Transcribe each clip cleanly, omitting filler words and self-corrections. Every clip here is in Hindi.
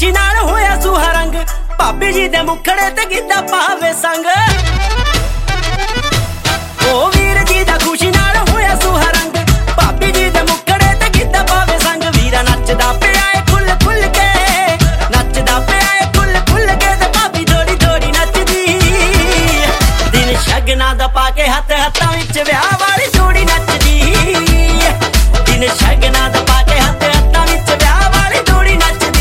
खुशी नाल होया सुहा रंग भाभी जी दे मुखड़े ते गिद्धा पावे संग ओ वीर जी दा खुशी नाल होया सुहा रंग भाभी जी दे मुखड़े ते गिद्धा पावे संग वीरा नचदा पिया ए खुल खुल के नचदा पिया ए खुल खुल के ते भाभी थोड़ी थोड़ी नचदी दिन शगना दा पाके हथ हत्थां विच विआह वाली जोड़ी नचदी दिन शगना दा पाके हथ हत्थां विच विआह वाली जोड़ी नचदी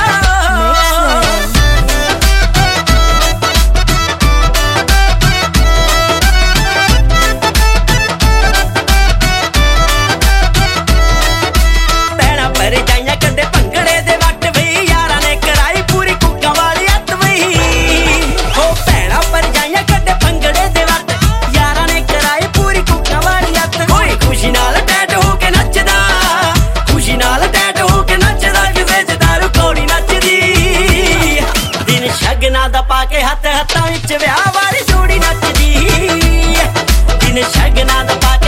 पाके हथ हत्थां विच विआह वाली जोड़ी नचदी दिन शगना दा